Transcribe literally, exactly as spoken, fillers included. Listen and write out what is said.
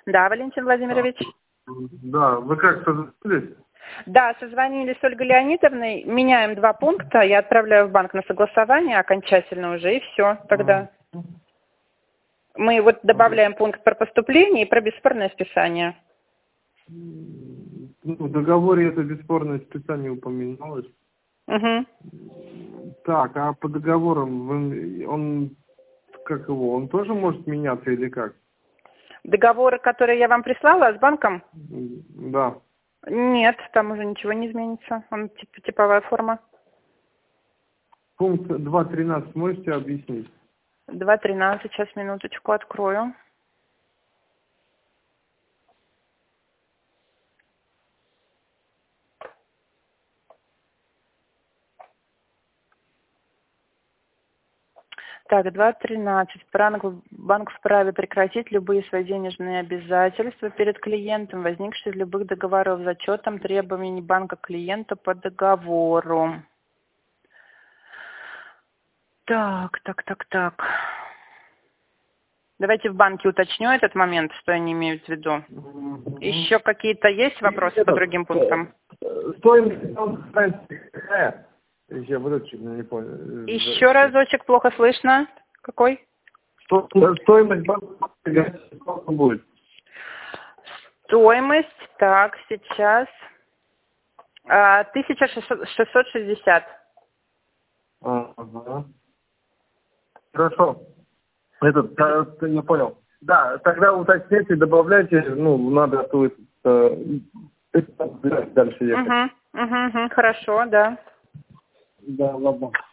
Да, Валентин Владимирович. Да, вы как, созвонились? Да, созвонились с Ольгой Леонидовной. Меняем два пункта. Я отправляю в банк на согласование окончательно уже, и все тогда. Мы вот добавляем пункт про поступление и про бесспорное списание. Ну, в договоре это бесспорное списание упоминалось. Угу. Так, а по договорам вы, он, как его, он тоже может меняться или как? Договоры, которые я вам прислала с банком? Да. Нет, там уже ничего не изменится. Он тип, типовая форма. Пункт два тринадцать можете объяснить? два тринадцать, сейчас минуточку открою. Так, два тринадцать. Банк, банк вправе прекратить любые свои денежные обязательства перед клиентом, возникшие из любых договоров, с учетом требований банка клиента по договору. Так, так, так, так. Давайте в банке уточню этот момент, что они имеют в виду. Mm-hmm. Еще какие-то есть вопросы Это, по другим пунктам? Стоимость какая? Я вот это не понял. Еще разочек, плохо слышно. Какой? Стоимость банка сколько будет? Стоимость, так, сейчас тысяча шестьсот шестьдесят. Ага. Хорошо. Этот, я понял. Да, тогда уточняйте, добавляйте, ну, надо тут э, дальше ехать. Угу, угу, угу, хорошо, да. Да, ладно.